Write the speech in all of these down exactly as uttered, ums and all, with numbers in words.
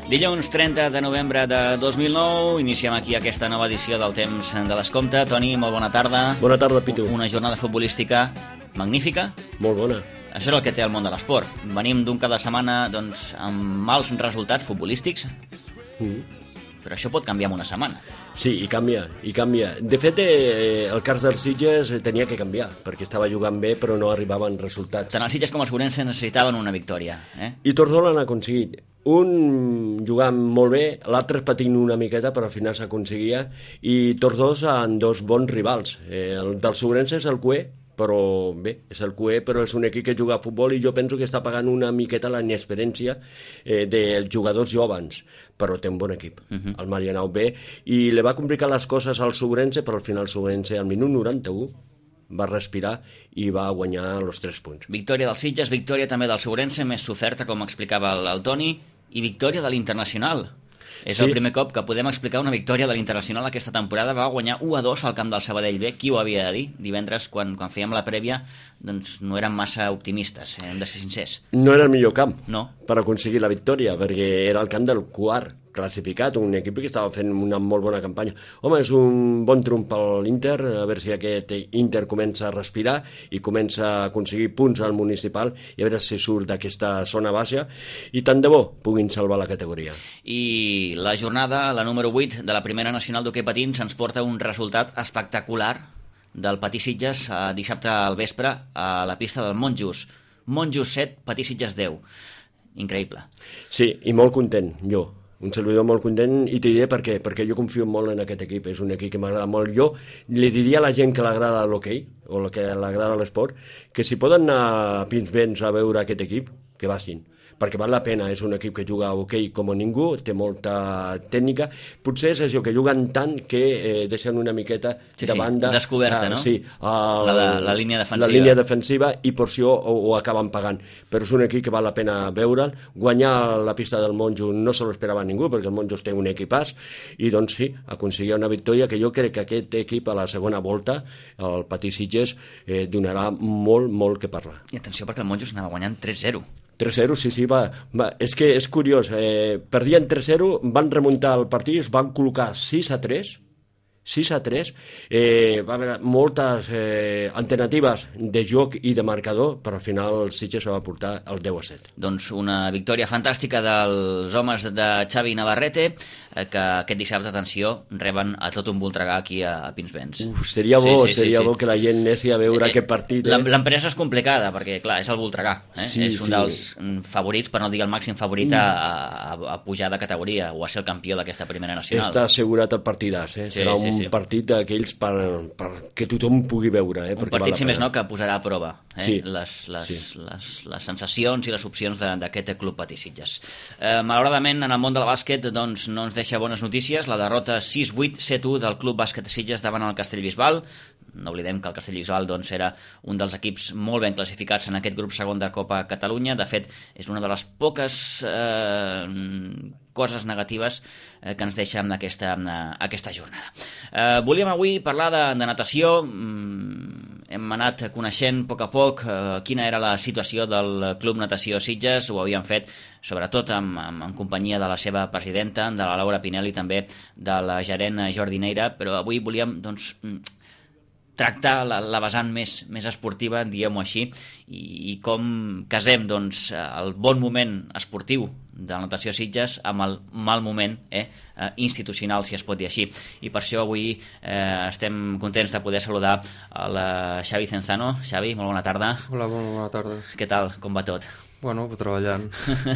Dilluns trenta de novembre de dos mil nou, iniciem aquí aquesta nova edició del Temps de l'Escompte. Toni, molt bona tarda. Bona tarda, Pitu. Una jornada futbolística magnífica. Molt bona. Això és el que té el món de l'esport. Venim d'un cap de setmana doncs, amb mals resultats futbolístics, mm. però això pot canviar en una setmana. Sí, i canvia, i canvia. De fet, eh, el cas dels Sitges tenia que canviar, perquè estava jugant bé, però no arribaven resultats. Tant els Sitges com els Ourense necessitaven una victòria. Eh? I tots dos l'han aconseguit. Un jugant molt bé, l'altre patint una miqueta, però al final s'aconseguia, i tots dos han dos bons rivals. Eh, el dels Ourense és el Cué, però bé, és el Cué, però és un equip que juga a futbol i jo penso que està pagant una miqueta la inexperiència eh, dels jugadors jovens, però té un bon equip, uh -huh. el Marianao B, i li va complicar les coses al Ourense, però al final el Ourense al minut noranta-u va respirar i va guanyar els tres punts. Victòria dels Sitges, victòria també del Ourense, més soferta, com explicava el, el Toni, i victòria de l'Internacional. És sí. El primer cop que podem explicar una victòria de l'Internacional aquesta temporada. Va guanyar u a dos al camp del Sabadell B. Qui ho havia de dir? Divendres, quan, quan fèiem la prèvia, doncs no érem massa optimistes, eh? Hem de ser sincers. No era el millor camp no. per aconseguir la victòria, perquè era el camp del quart classificat, un equip que estava fent una molt bona campanya. Home, és un bon trump per l'Inter, a veure si aquest Inter comença a respirar i comença a aconseguir punts al municipal i a veure si surt d'aquesta zona baixa i tant de bo puguin salvar la categoria. I la jornada, la número vuit de la primera nacional d'hoquei patins, ens porta un resultat espectacular del Patí Sitges eh, dissabte al vespre a la pista del Monjos. Monjos set, Patí Sitges deu. Increïble. Sí, i molt content, jo. Un servidor molt content, i t'hi diré per què, perquè jo confio molt en aquest equip, és un equip que m'agrada molt. Jo li diria a la gent que l'agrada l'hoquei, o que l'agrada l'esport, que si poden anar a Pinsbens a veure aquest equip, que vagin, perquè val la pena, és un equip que juga a hoquei com a ningú, té molta tècnica, potser és això, que juguen tant que eh, deixen una miqueta sí, de banda... Sí, descoberta, ah, no? Sí, el, la, la, la línia defensiva. La línia defensiva, i per això ho, ho acaben pagant. Però és un equip que val la pena veure'l. Guanyar la pista del Monjos no se l'esperava ningú, perquè el Monjos té un equipàs, i doncs sí, aconseguia una victòria que jo crec que aquest equip a la segona volta, el Patí Sitges, eh, donarà molt, molt que parlar. I atenció, perquè el Monjos anava guanyant tres zero. tres zero, sí, sí, va, va. És que és curiós, eh, perdien tres zero, van remuntar el partit, es van col·locar sis a tres, sis a tres, eh, va haver moltes eh, alternatives de joc i de marcador, però al final el Sitges va portar el deu a set. Doncs una victòria fantàstica dels homes de Xavi Navarrete, eh, que aquest dissabte, atenció, reben a tot un Voltregà aquí a Pinsbens. Uf, seria bo, sí, sí, seria sí, bo sí. que la gent anessi a veure eh, aquest partit. Eh? L'empresa és complicada, perquè clar, és el Voltregà, eh? Sí, és un sí. dels favorits, per no dir el màxim favorit, a, a, a pujar de categoria o a ser el campió d'aquesta primera nacional. Està assegurat el partidàs, eh? Sí, serà un sí, sí. partit d'aquells per, per que tothom pugui veure. Eh? Un partit, si més no, que posarà a prova eh? sí, les, les, sí. les, les sensacions i les opcions d'aquest club Patí Sitges. Eh, malauradament, en el món del bàsquet doncs, no ens deixa bones notícies. La derrota sis vuit set u del club bàsquet Sitges davant el Castellbisbal. No oblidem que el Castellbisbal doncs, era un dels equips molt ben classificats en aquest grup segon de Copa Catalunya. De fet, és una de les poques eh, coses negatives eh, que ens deixa en aquesta, en aquesta jornada. Eh, volíem avui parlar de, de natació. Mm, hem anat coneixent a poc a poc eh, quina era la situació del Club Natació Sitges. Ho havíem fet sobretot en, en, en companyia de la seva presidenta, de la Laura Pinelli, també de la gerent Jordi Neira, però avui volíem doncs, tractar la, la vessant més, més esportiva, diguem-ho així, i, i com casem doncs, el bon moment esportiu de la natació Sitges amb el mal moment eh, institucional, si es pot dir així. I per això avui eh, estem contents de poder saludar a la Xavi Cenzano. Xavi, molt bona tarda. Hola, bona, bona tarda. Què tal? Com va tot? Bueno, treballant.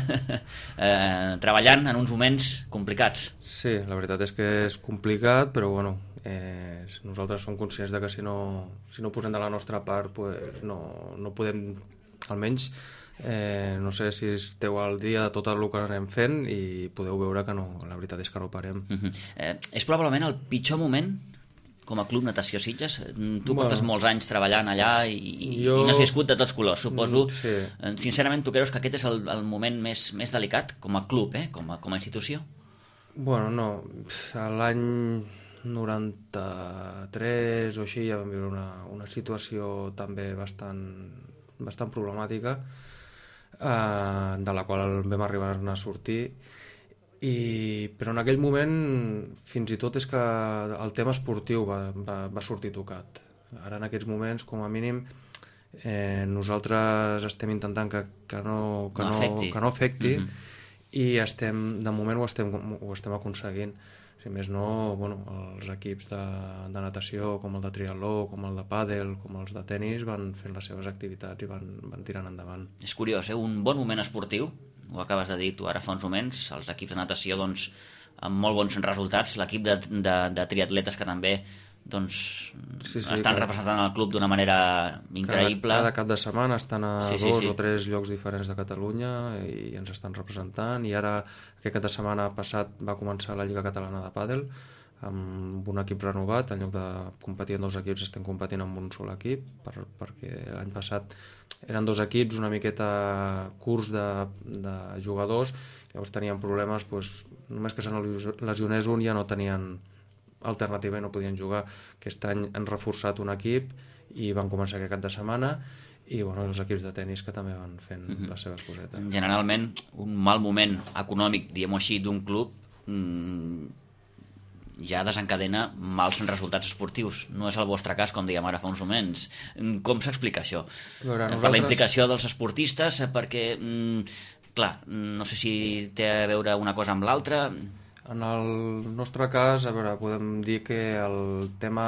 eh, treballant en uns moments complicats. Sí, la veritat és que és complicat, però bueno, eh, nosaltres som conscients de que si no, si no posem de la nostra part pues no, no podem, almenys eh, no sé si esteu al dia de tot el que anem fent i podeu veure que no, la veritat és que no parem. Uh-huh. eh, és probablement el pitjor moment com a Club Natació Sitges. Tu portes bueno, molts anys treballant allà i, jo... i n'has viscut de tots colors, suposo. Sí. Sincerament, tu creus que aquest és el, el moment més, més delicat com a club, eh? com, a, com a institució? Bueno, no. L'any noranta-tres o així ja vam viure una, una situació també bastant, bastant problemàtica, eh, de la qual vam arribar a sortir, I, però en aquell moment fins i tot és que el tema esportiu va, va, va sortir tocat. Ara en aquests moments, com a mínim, eh, nosaltres estem intentant que, que, no, que, no, no, afecti. que no afecti mm-hmm. i estem, de moment ho estem, ho estem aconseguint. Si més no, bueno, els equips de, de natació, com el de triatló, com el de pàdel, com els de tennis, van fent les seves activitats i van, van tirant endavant. És curiós, eh? Un bon moment esportiu, ho acabes de dir tu ara fa uns moments, els equips de natació doncs, amb molt bons resultats, l'equip de, de, de triatletes que també doncs, sí, sí, estan cada, representant el club d'una manera increïble. Cada, cada cap de setmana estan a sí, sí, dos sí. o tres llocs diferents de Catalunya i ens estan representant, i ara aquest cap de setmana passat va començar la Lliga Catalana de Pàdel amb un equip renovat. En lloc de competir en dos equips estem competint amb un sol equip, per, perquè l'any passat eren dos equips una miqueta curts de, de jugadors, llavors tenien problemes, doncs, només que se lesionés un ja no tenien alternativa i no podien jugar. Aquest any han reforçat un equip i van començar aquest cap de setmana, i bueno, els equips de tennis que també van fent mm-hmm. les seves cosetes. Generalment, un mal moment econòmic, diguem-ho així, d'un club mmm, ja desencadena mals resultats esportius. No és el vostre cas, com dèiem ara fa uns moments. Com s'explica això? Veure, nosaltres... Per la implicació dels esportistes, perquè, mmm, clar, no sé si té a veure una cosa amb l'altra. En el nostre cas, a veure, podem dir que el tema...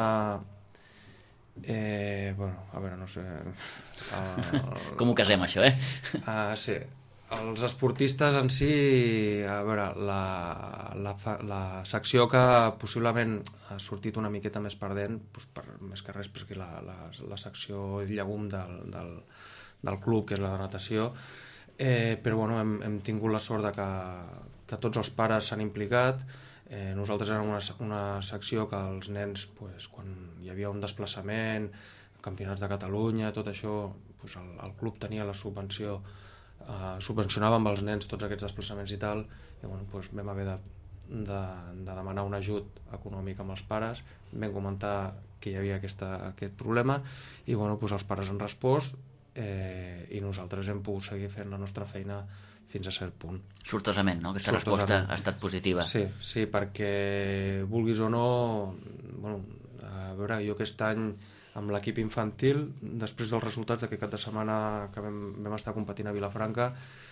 Eh, bueno, a veure, no sé... El... Com ho casem, això, eh? Uh, sí. Els esportistes en si, a veure, la, la, la secció que possiblement ha sortit una miqueta més perdent, doncs per, més que res perquè la, la, la secció llegum del, del, del club, que és la de natació, eh, però bueno, hem, hem tingut la sort de que, que tots els pares s'han implicat. Eh, nosaltres érem una, una secció que els nens, pues, quan hi havia un desplaçament, campionats de Catalunya, tot això, pues, el, el club tenia la subvenció, eh, subvencionava amb els nens tots aquests desplaçaments i tal, i bueno, pues, vam haver de, de, de demanar un ajut econòmic amb els pares, vam comentar que hi havia aquesta, aquest problema, i bueno, pues, els pares han respost, eh, i nosaltres hem pogut seguir fent la nostra feina fins a cert punt. Sortosament, no? Aquesta Sortosament. Resposta ha estat positiva. Sí, sí, perquè vulguis o no, bueno, a veure, jo aquest any amb l'equip infantil, després dels resultats d'aquest cap de setmana que vam, vam estar competint a Vilafranca,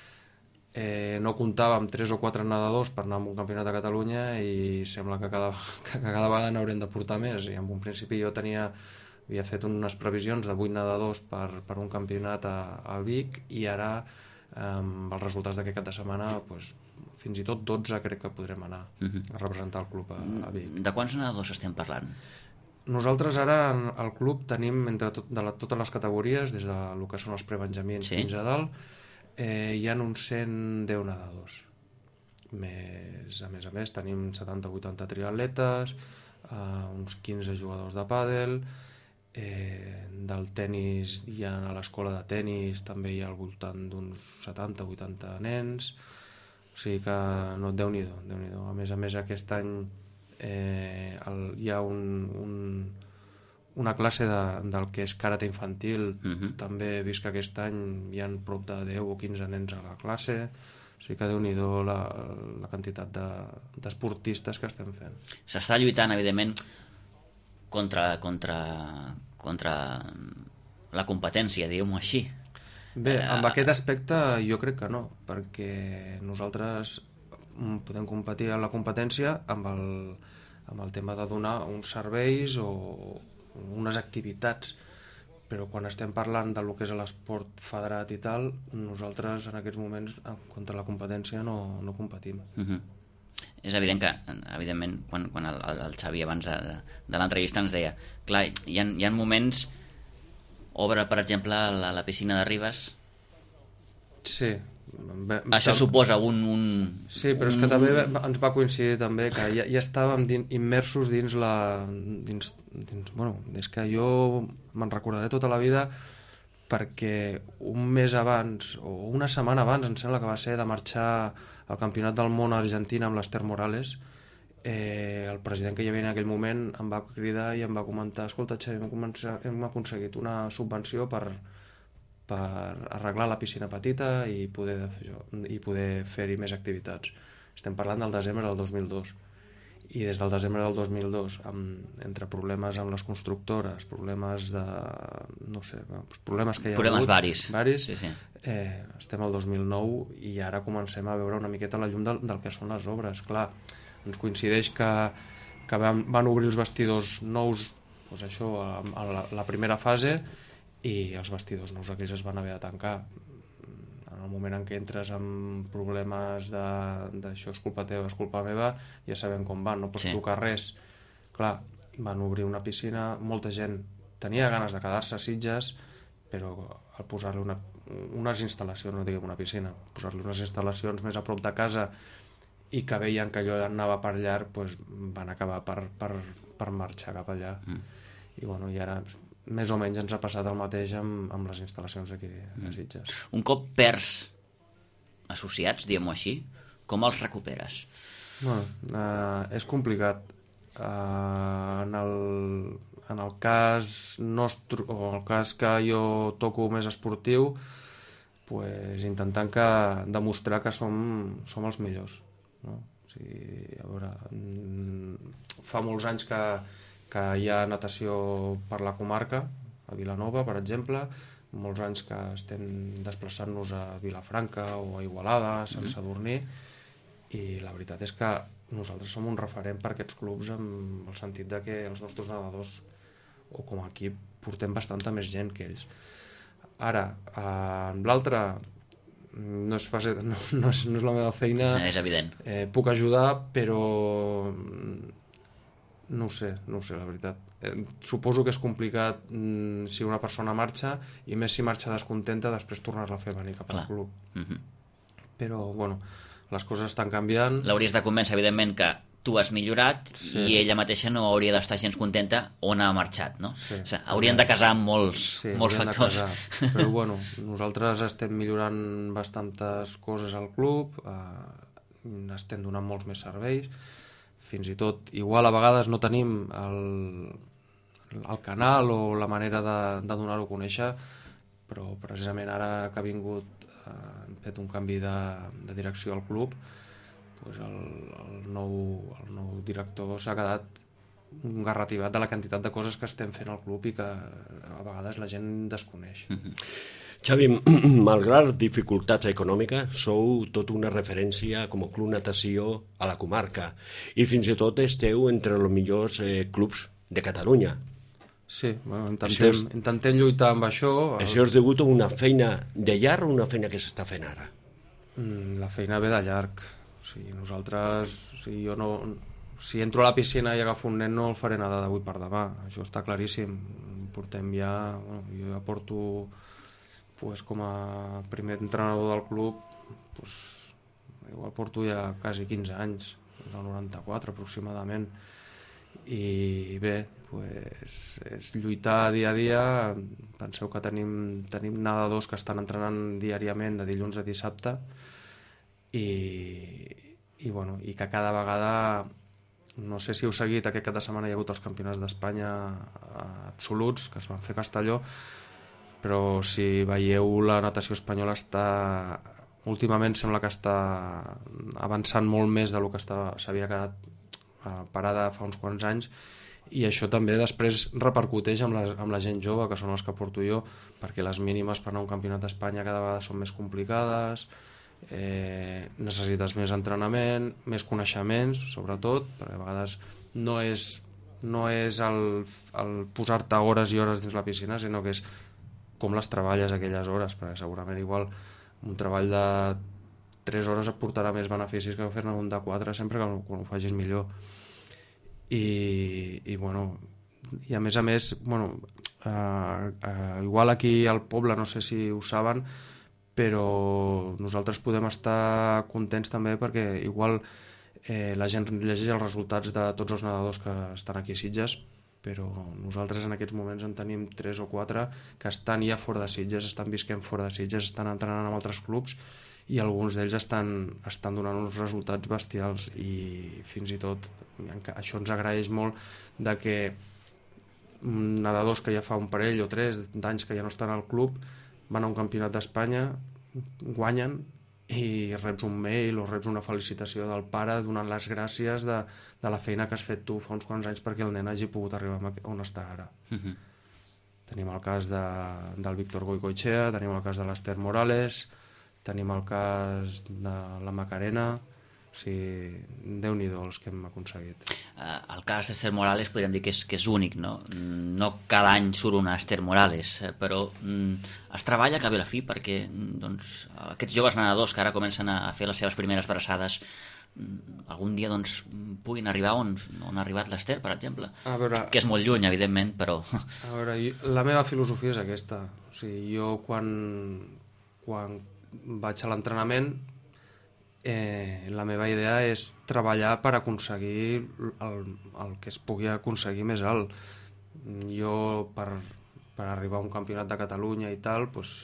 eh, no comptava amb tres o quatre nedadors per anar a un campionat de Catalunya, i sembla que cada, que cada vegada n'haurem de portar més, i en un principi jo tenia, havia fet unes previsions de vuit nedadors per, per un campionat a, a Vic, i ara amb els resultats d'aquest cap de setmana, doncs, fins i tot dotze crec que podrem anar uh-huh. a representar el club a, a Vic. De quants nedadors estem parlant? Nosaltres ara al club tenim entre tot, de la, totes les categories, des de lo que són els prebenjamins sí. fins a dalt, eh, hi ha uns cent deu nedadors. Més, a més a més tenim setanta o vuitanta triatletes, eh, uns quinze jugadors de pàdel, eh, del tennis hi ha a l'escola de tennis també hi ha al voltant d'uns setanta o vuitanta nens, o sigui que no, Déu-n'hi-do, Déu-n'hi-do. A més a més aquest any eh, el, hi ha un, un, una classe de, del que és karate infantil, uh-huh. també he vist que aquest any hi ha prop de deu o quinze nens a la classe, o sigui que Déu-n'hi-do la, la quantitat de, d'esportistes que estem fent. S'està lluitant, evidentment, contra, contra, contra la competència, diguem-ho així. Bé, amb aquest aspecte jo crec que no, perquè nosaltres podem competir en la competència amb el, amb el tema de donar uns serveis o unes activitats, però quan estem parlant de lo que és l'esport federat i tal, nosaltres en aquests moments contra la competència no, no competim. Uh-huh. És evident que, evidentment, quan, quan el, el Xavi abans de, de, de l'entrevista ens deia, clar, hi ha, hi ha moments, obre per exemple la, la piscina de Ribes. Sí. Bé, això suposa un, un... Sí, però és que també ens va coincidir també que ja, ja estàvem din, immersos dins la... Dins, dins, bueno, és que jo me'n recordaré tota la vida perquè un mes abans, o una setmana abans, em sembla que va ser, de marxar al Campionat del Món a Argentina amb l'Ester Morales, eh, el president que hi havia en aquell moment em va cridar i em va comentar: escolta, Xavi, hem, començat, hem aconseguit una subvenció per... per arreglar la piscina petita i poder, i poder fer-hi més activitats. estem parlant del desembre del dos mil dos. I des del desembre del dos mil dos, amb, entre problemes amb les constructores, problemes de... no sé, problemes que hi ha problemes hagut... varis. varis sí, sí. Eh, estem al dos mil nou i ara comencem a veure una miqueta la llum del, del que són les obres. Clar, ens coincideix que, que van, van obrir els vestidors nous, doncs això, a, a la, la primera fase, i els vestidors nous aquells es van haver de tancar. En el moment en què entres amb problemes d'això és culpa teva, és culpa meva, ja sabem com van, no pots sí. tocar res. Clar, van obrir una piscina, molta gent tenia ganes de quedar-se a Sitges, però al posar-li una, unes instal·lacions, no diguem una piscina, posar-li unes instal·lacions més a prop de casa i que veien que allò anava per llarg, doncs van acabar per, per, per marxar cap allà. Mm. I, bueno, i ara més o menys ens ha passat el mateix amb, amb les instal·lacions aquí a Sitges. Mm. Un cop perds associats, diguem-ho així, com els recuperes? Bueno, uh, és complicat. Uh, en, el, en el cas nostre, o en el cas que jo toco més esportiu, pues, intentant que, demostrar que som, som els millors. No? O sigui, a veure, fa molts anys que que hi ha natació per la comarca, a Vilanova, per exemple, molts anys que estem desplaçant-nos a Vilafranca o a Igualada, a Sant Sadurní, i la veritat és que nosaltres som un referent per aquests clubs en el sentit de que els nostres nedadors, o com a equip, portem bastanta més gent que ells. Ara, amb l'altre, no és, fase, no, no, és, no és la meva feina... És evident. Eh, puc ajudar, però... No ho sé, no ho sé, la veritat. Eh, suposo que és complicat mm, si una persona marxa, i més si marxa descontenta, després tornar-la a fer venir cap al club. Mm-hmm. Però, bueno, les coses estan canviant. L'hauries de convèncer, evidentment, que tu has millorat, sí. i ella mateixa no hauria d'estar gens contenta on ha marxat, no? Sí. O sigui, haurien de casar amb molts, sí, molts factors. Però, bueno, nosaltres estem millorant bastantes coses al club, eh, estem donant molts més serveis, fins i tot, igual a vegades no tenim el, el canal o la manera de, de donar-ho a conèixer, però precisament ara que ha vingut, eh, hem fet un canvi de, de direcció al club, doncs el, el, nou, el nou director s'ha quedat un garrativat de la quantitat de coses que estem fent al club i que a vegades la gent desconeix. Mm-hmm. Xavi, malgrat dificultats econòmiques, sou tot una referència com a club natació a la comarca i fins i tot esteu entre els millors eh, clubs de Catalunya. Sí, bueno, intentem, és, intentem lluitar amb això. El... Això és degut a una feina de llarg o una feina que s'està fent ara? La feina ve de llarg. O sigui, nosaltres, o sigui, jo no... Si entro a la piscina i agafo un nen no el faré nedar d'avui per demà, això està claríssim. Portem ja... Bueno, jo ja porto... Pues, com a primer entrenador del club, pues, igual porto ja quasi quinze anys, del noranta-quatre aproximadament, i bé, pues, és lluitar dia a dia. Penseu que tenim, tenim nedadors que estan entrenant diàriament de dilluns a dissabte, i, i, bueno, i que cada vegada, no sé si heu seguit, aquest cap de setmana hi ha hagut els campionats d'Espanya absoluts que es van fer a Castelló, però si veieu la natació espanyola està, últimament sembla que està avançant molt més del que s'havia quedat parada fa uns quants anys, i això també després repercuteix amb la, amb la gent jove, que són els que porto jo, perquè les mínimes per anar a un campionat d'Espanya cada vegada són més complicades, eh, necessites més entrenament, més coneixements, sobretot, perquè a vegades no és, no és el, el posar-te hores i hores dins la piscina, sinó que és com les treballes aquelles hores, perquè segurament igual un treball de tres hores et portarà més beneficis que fer-ne un de quatre, sempre que quan ho facis millor. I, i bueno, i a més a més, bueno, eh, eh, igual aquí al poble, no sé si ho saben, però nosaltres podem estar contents també perquè igual eh, la gent llegeix els resultats de tots els nedadors que estan aquí a Sitges, però nosaltres en aquests moments en tenim tres o quatre que estan ja fora de Sitges, estan visquent fora de Sitges, estan entrenant amb altres clubs, i alguns d'ells estan, estan donant uns resultats bestials, i fins i tot això ens agraeix molt de que nedadors que ja fa un parell o tres d'anys que ja no estan al club van a un campionat d'Espanya, guanyen i reps un mail o reps una felicitació del pare donant les gràcies de, de la feina que has fet tu fa uns quants anys perquè el nen hagi pogut arribar on està ara. Uh-huh. Tenim el cas de, del Víctor Goicoechea, tenim el cas de l'Ester Morales, tenim el cas de la Macarena. O sigui, Déu-n'hi-do els que hem aconseguit. Uh, el cas d'Ester Morales podríem dir que és, que és únic, no? No cada any surt una Ester Morales, però mm, es treballa a cap i a la fi perquè doncs, aquests joves nedadors que ara comencen a fer les seves primeres braçades mm, algun dia doncs, puguin arribar on, on ha arribat l'Ester, per exemple. A veure, que és molt lluny, evidentment, però... A veure, la meva filosofia és aquesta. O sigui, jo quan, quan vaig a l'entrenament Eh, la meva idea és treballar per aconseguir el, el que es pugui aconseguir més alt. Jo per, per arribar a un campionat de Catalunya i tal, doncs,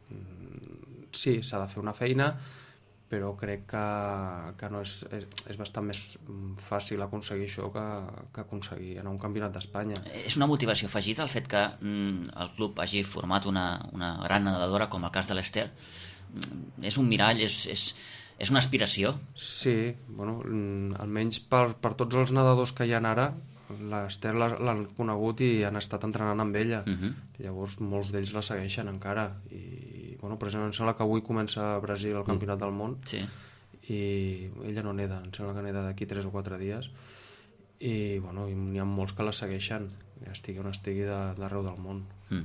sí, s'ha de fer una feina, però crec que, que no és, és, és bastant més fàcil aconseguir això que, que aconseguir anar a un campionat d'Espanya. És una motivació afegida el fet que mm, el club hagi format una, una gran nedadora com el cas de l'Ester? Mm, és un mirall, és... és... És una aspiració? Sí, bueno, almenys per, per tots els nedadors que hi ha ara, l'Ester l'han conegut i han estat entrenant amb ella. Uh-huh. Llavors molts d'ells la segueixen encara. I, bueno, precisament em sembla que avui comença a Brasil el Campionat del Món. Sí. I ella no neda, em sembla que neda d'aquí tres o quatre dies. I, bueno, n'hi ha molts que la segueixen, estigui on estigui d'arreu del món. Mm.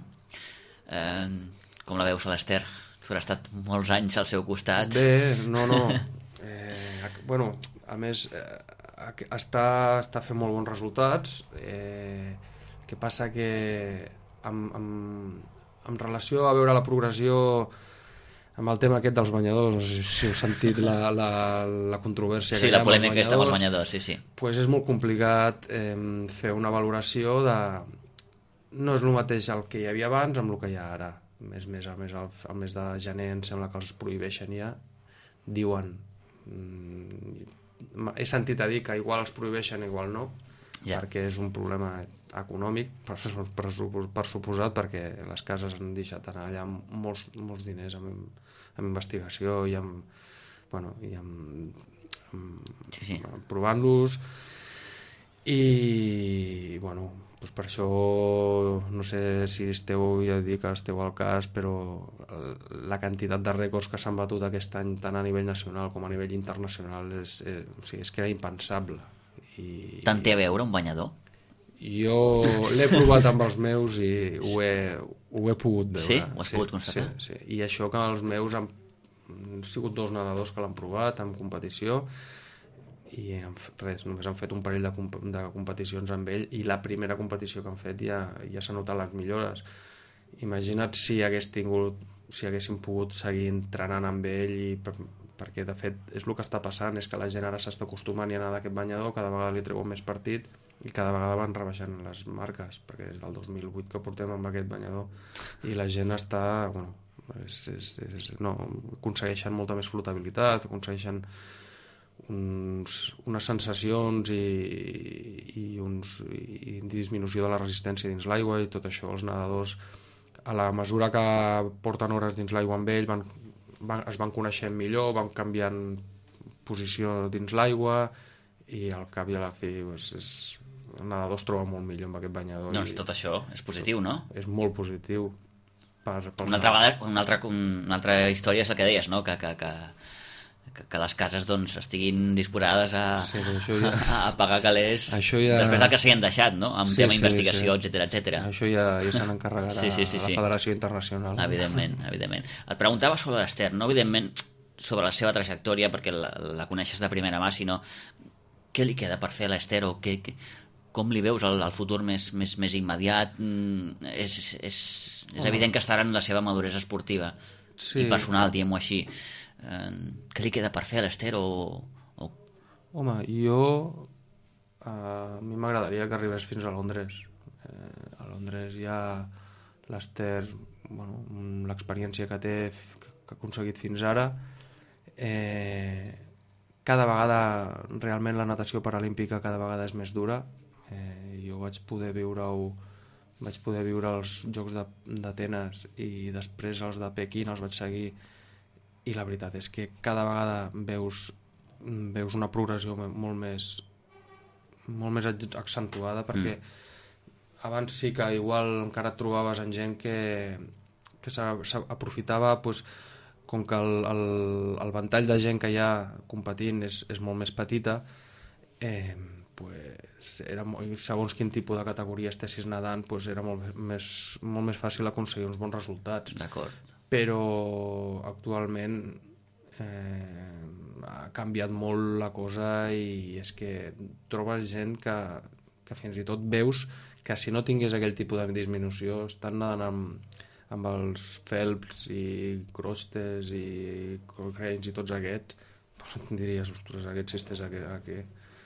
Eh, com la veus a l'Ester? Tu has estat molts anys al seu costat. Bé, no, no. Eh, bueno, a més, eh, està, està fent molt bons resultats. Eh, el que passa que amb, amb, amb relació a veure la progressió amb el tema aquest dels banyadors, no sé si heu sentit la, la, la controvèrsia sí, que hi ha la polèmica aquesta amb els banyadors, sí, sí. Pues és molt complicat eh, fer una valoració de... No és el mateix el que hi havia abans amb el que hi ha ara. Més, més, al, mes, al mes de gener em sembla que els prohibeixen ja, diuen mm, he sentit a dir que igual els prohibeixen igual no, ja. Perquè és un problema econòmic per, per, per suposat, perquè les cases han deixat anar allà molts, molts diners amb, amb investigació i amb, bueno, i amb, amb, sí, sí. amb provant-los i bueno, doncs per això no sé si esteu, ja dic que esteu al cas, però la quantitat de rècords que s'han batut aquest any tant a nivell nacional com a nivell internacional és, és, o sigui, és que era impensable. I, tant té a veure un banyador? Jo l'he provat amb els meus i ho he, ho he pogut veure. Sí? Ho has sí, pogut constatar? Sí, sí. I això que els meus han, han sigut dos nedadors que l'han provat en competició i res, només han fet un parell de, comp de competicions amb ell i la primera competició que han fet ja, ja s'han notat les millores. Imagina't si hagués tingut, si haguéssim pogut seguir entrenant amb ell i per, perquè de fet és el que està passant, és que la gent ara s'està acostumant a anar d'aquest banyador, cada vegada li treuen més partit i cada vegada van rebaixant les marques, perquè des del dos mil vuit que portem amb aquest banyador i la gent està, bueno, és, és, és, no, aconsegueixen molta més flotabilitat, aconsegueixen uns, unes sensacions i, i, uns, i disminució de la resistència dins l'aigua i tot això. Els nedadors, a la mesura que porten hores dins l'aigua amb ell, van, van, es van coneixent millor, van canviant posició dins l'aigua i al cap i a la fi doncs, és, el nedador es troba molt millor amb aquest banyador. Doncs tot això és positiu, no? És molt positiu. Per, per una, altra vegada, una, altra, una altra història és el que deies, no? Que... que, que... Que, que les cases doncs, estiguin disposades a, sí, ja... a, a pagar calés ja... després del que s'hi han deixat, no? Amb sí, tema sí, investigació, sí. etcètera, etcètera. Això ja, ja se n'encarregarà sí, sí, sí, la sí. Federació Internacional. Evidentment, evidentment. Et preguntava sobre l'Ester, no evidentment sobre la seva trajectòria, perquè la, la coneixes de primera mà, sinó què li queda per fer a l'Ester o què, què, com li veus el, el futur més, més, més immediat? Mm, és és, és oh. evident que estarà en la seva maduresa esportiva sí. i personal, diguem-ho així. Eh, què li queda per fer a l'Ester o, o... Home, jo uh, a mi m'agradaria que arribés fins a Londres. eh, a Londres ja l'Ester, bueno, l'experiència que té, que ha aconseguit fins ara, eh, cada vegada realment la natació paralímpica cada vegada és més dura. eh, jo vaig poder viure-ho vaig poder viure els Jocs d'Atenes i després els de Pequín els vaig seguir i la veritat és que cada vegada veus, veus una progressió molt més molt més accentuada, perquè mm. abans sí que igual encara et trobaves en gent que, que s'aprofitava, pues, com que el, el, el ventall de gent que hi ha competint és, és molt més petita, eh, pues, era molt, segons quin tipus de categoria estessis nedant, pues, era molt més, molt més fàcil aconseguir uns bons resultats. D'acord. Però actualment eh, ha canviat molt la cosa i és que trobes gent que, que fins i tot veus que si no tingués aquell tipus de disminució estan nedant amb, amb els Phelps i Crostes i Cranes i tots aquests, doncs et diries, ostres, aquests sistemes a que, a que...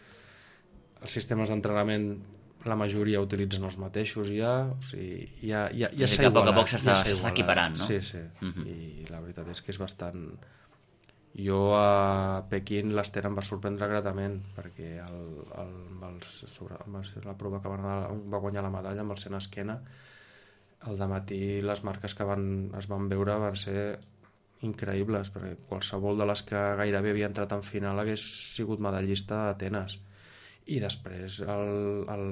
els sistemes d'entrenament la majoria utilitzen els mateixos ja, o sigui, ja, ja, ja s'ha igualat. A poc a poc s'està ja equiparant, no? Sí, sí, uh-huh. I la veritat és que és bastant... Jo a Pequín l'Ester em va sorprendre gratament, perquè el, el, el, sobre, la prova que va, va guanyar la medalla amb el cent esquena, el dematí les marques que van, es van veure van ser increïbles, perquè qualsevol de les que gairebé havia entrat en final hagués sigut medallista a Atenes. I després el, el,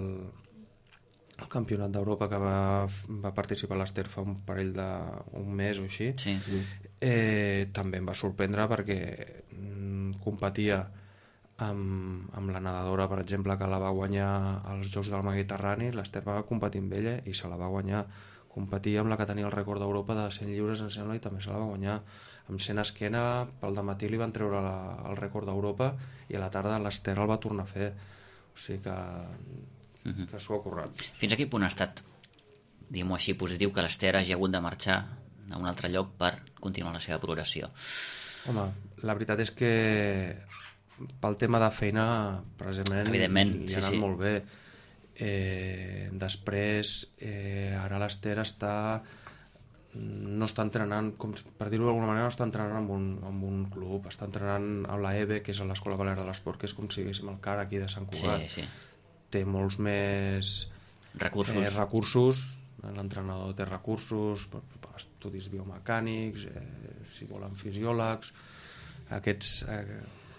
el campionat d'Europa que va, va participar l'Ester fa un parell d'un mes o així, sí. eh, també em va sorprendre perquè mm, competia amb, amb la nedadora, per exemple, que la va guanyar als Jocs del Mediterrani. L'Ester va competir amb ella i se la va guanyar. Competia amb la que tenia el rècord d'Europa de cent lliures, em sembla, i també se la va guanyar. Amb cent esquena, pel dematí li van treure la, el rècord d'Europa i a la tarda l'Ester el va tornar a fer. O sigui que, uh-huh. que s'ho ha currat. Fins a quin punt ha estat, diguem-ho així, positiu que l'Ester hagi hagut de marxar a un altre lloc per continuar la seva progressió? Home, la veritat és que pel tema de feina, precisament, evidentment, li ha anat sí, sí. molt bé. Eh, després, eh, ara l'Ester està... no està entrenant, com per dir-ho d'alguna manera, no està entrenant en un, en un club, està entrenant a la E B E, que és l'Escola Balear de l'Esport, que és com si diguéssim el C A R aquí de Sant Cugat. Sí, sí. Té molts més recursos, eh, recursos. L'entrenador té recursos per, per estudis biomecànics, eh, si volen fisiòlegs, aquests eh,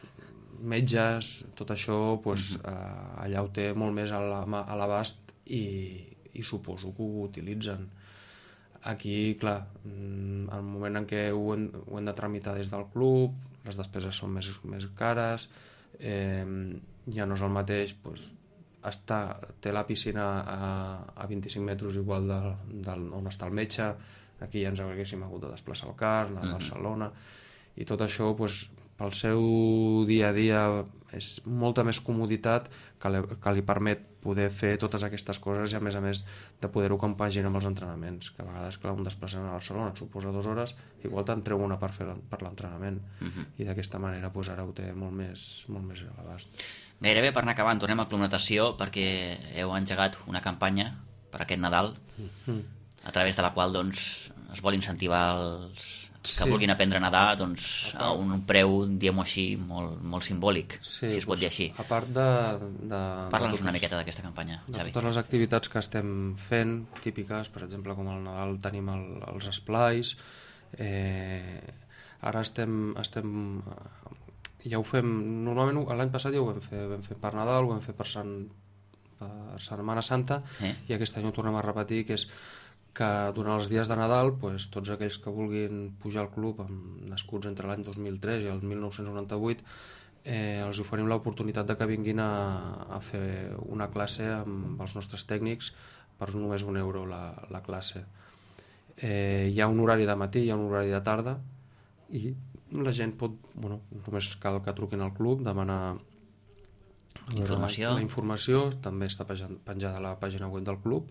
metges, tot això pues, uh-huh. eh, allà ho té molt més a l'abast i, i suposo que ho utilitzen. Aquí, clar, al moment en què ho hem, ho hem de tramitar des del club, les despeses són més, més cares, eh, ja no és el mateix, doncs, està, té la piscina a, a vint-i-cinc metres igual de, de, on està el metge, aquí ja ens haguéssim hagut de desplaçar el car, anar a Barcelona, i tot això, doncs, pel seu dia a dia és molta més comoditat que li, que li permet poder fer totes aquestes coses i a més a més de poder-ho compaginar amb els entrenaments, que a vegades, clar, un desplaçament a Barcelona et suposa dues hores, igual te'n treu una per fer per l'entrenament, uh-huh. i d'aquesta manera doncs, ara ho té molt més, molt més a l'abast. Gairebé per anar acabant, tornem al Club Natació, perquè heu engegat una campanya per aquest Nadal, uh-huh. a través de la qual doncs, es vol incentivar els que sí. vulguin aprendre a nedar doncs, a un preu, diguem-ho així, molt, molt simbòlic, sí, si es pot dir així. A part de... de Parla'ns una miqueta d'aquesta campanya, de Xavi. Totes les activitats que estem fent, típiques, per exemple, com al Nadal tenim el, els esplais, eh, ara estem, estem... ja ho fem... Normalment l'any passat ja ho vam fer, vam fer per Nadal, ho vam fer per, Sant, per Setmana Santa, eh? I aquest any ho tornem a repetir, que és que durant els dies de Nadal pues, tots aquells que vulguin pujar al club amb, nascuts entre l'any dos mil tres i el mil nou-cents noranta-vuit eh, els oferim l'oportunitat de que vinguin a, a fer una classe amb els nostres tècnics per només un euro la, la classe. Eh, hi ha un horari de matí, hi ha un horari de tarda i la gent pot, bueno, només cal que truquin al club, demanar informació. La informació també està penjada a la pàgina web del club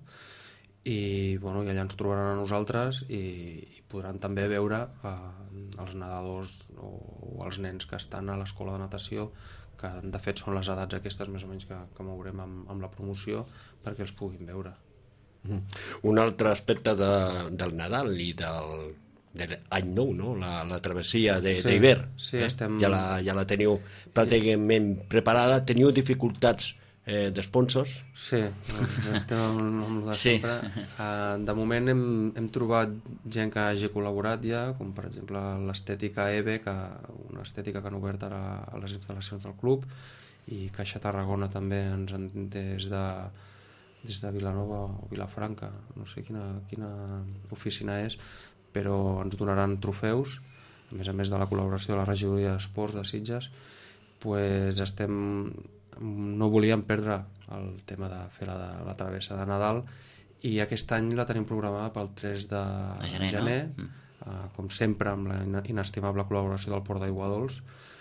i, bueno, i allà ens trobaran a nosaltres i, i podran també veure eh, els nedadors o, o els nens que estan a l'escola de natació, que de fet són les edats aquestes més o menys que, que mourem amb, amb la promoció perquè els puguin veure. Mm. Un altre aspecte de, del Nadal i del, de l'any nou, no? la, la travessia d'hivern, sí, sí, eh? estem... ja, la, ja la teniu pràcticament preparada. Teniu dificultats eh, d'esponsors. Sí, estem amb, amb el de Sí. sempre. Uh, de moment hem, hem trobat gent que hagi col·laborat ja, com per exemple l'estètica EVE, que, una estètica que han obert ara a les instal·lacions del club, i Caixa Tarragona també ens en, des de des de Vilanova o Vilafranca, no sé quina, quina oficina és, però ens donaran trofeus, a més a més de la col·laboració de la regidoria d'esports de Sitges. Pues estem, no volíem perdre el tema de fer la, la travessa de Nadal, i aquest any la tenim programada pel tres de gener, gener, no? mm. uh, com sempre amb la inestimable col·laboració del Port d'Aiguadols,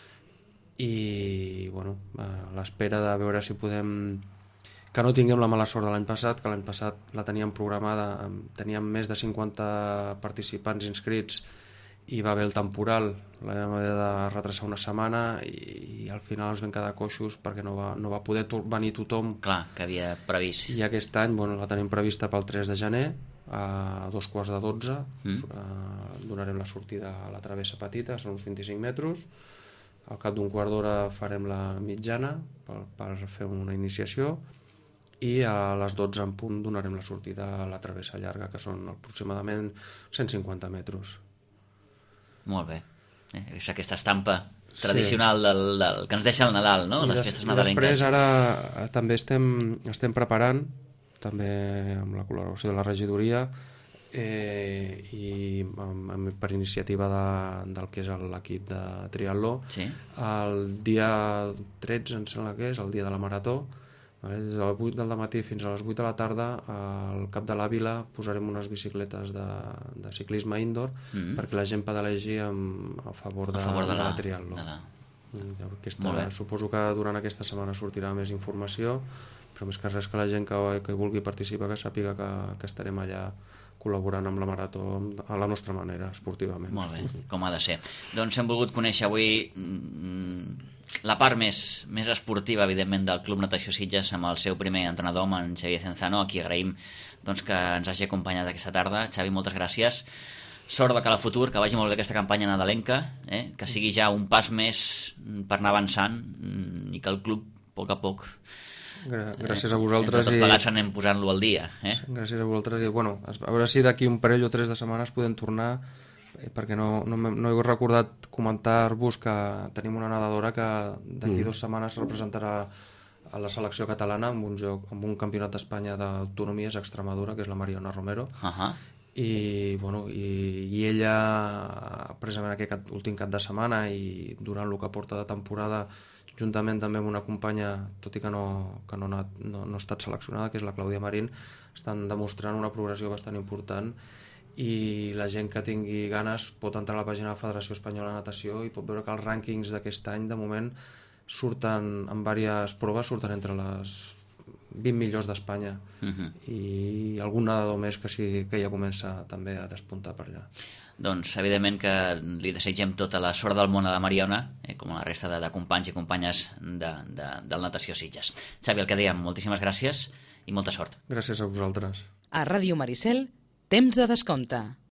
i bueno, a l'espera de veure si podem, que no tinguem la mala sort de l'any passat, que l'any passat la teníem programada, teníem més de cinquanta participants inscrits i va haver el temporal, la vam haver de retrasar una setmana i, i al final ens vam quedar coixos perquè no va, no va poder to venir tothom. Clar, que havia previst. I aquest any bueno, la tenim prevista pel tres de gener a dos quarts de dotze. Mm. Uh, donarem la sortida a la travessa petita, són uns vint-i-cinc metres. Al cap d'un quart d'hora farem la mitjana per, per fer una iniciació, i a les dotze en punt donarem la sortida a la travessa llarga, que són aproximadament cent cinquanta metres. Molt bé. Eh, és aquesta estampa tradicional sí. del, del, que ens deixa el Nadal, no? I Les des, festes nadalenques. Després nadalenques. ara també estem, estem preparant, també amb la col·laboració de la regidoria, eh, i amb, amb, per iniciativa de, del que és l'equip de triatló, Sí. el dia tretze, em sembla que és, el dia de la marató, vale? Des de les vuit del matí fins a les vuit de la tarda al Cap de l'Àvila posarem unes bicicletes de, de ciclisme indoor, mm-hmm. perquè la gent pedalegi amb, a favor de, a favor de, de la, la triatló. de la... Aquesta, suposo que durant aquesta setmana sortirà més informació, però més que res que la gent que, que vulgui participar que sàpiga que, que estarem allà col·laborant amb la marató a la nostra manera, esportivament. Molt bé, com ha de ser. Doncs hem volgut conèixer avui mm, la part més, més esportiva, evidentment, del Club Natació Sitges amb el seu primer entrenador, amb en Xavier Cenzano, a qui agraïm doncs, que ens hagi acompanyat aquesta tarda. Xavi, moltes gràcies. Sort de cara al futur, que vagi molt bé aquesta campanya nadalenca, eh? Que sigui ja un pas més per anar avançant i que el club, a poc a poc, gràcies a vosaltres, entre tots plegats anem posant-lo al dia, eh? Gràcies a vosaltres, i bueno, a veure si d'aquí un parell o tres de setmanes podem tornar, eh, perquè no, no, no he recordat comentar-vos que tenim una nedadora que d'aquí mm. dues setmanes representarà a la selecció catalana en un joc, en un campionat d'Espanya d'autonomies a Extremadura, que és la Mariona Romero. Uh -huh. I, bueno, i, i ella precisament aquest cap, últim cap de setmana i durant el que porta de temporada, juntament també amb una companya, tot i que no, que no, ha, no, no ha estat seleccionada, que és la Clàudia Marín, estan demostrant una progressió bastant important, i la gent que tingui ganes pot entrar a la pàgina de la Federació Espanyola de Natació i pot veure que els rànquings d'aquest any de moment surten en diverses proves, surten entre les vint millors d'Espanya, uh-huh. i algun nedador més que, sí, que ja comença també a despuntar per allà. Doncs evidentment que li desitgem tota la sort del món a la Mariona, eh, com a la resta de, de companys i companyes de, de, del Natació Sitges. Xavi, el que dèiem, moltíssimes gràcies i molta sort. Gràcies a vosaltres. A Ràdio Maricel, temps de descompte.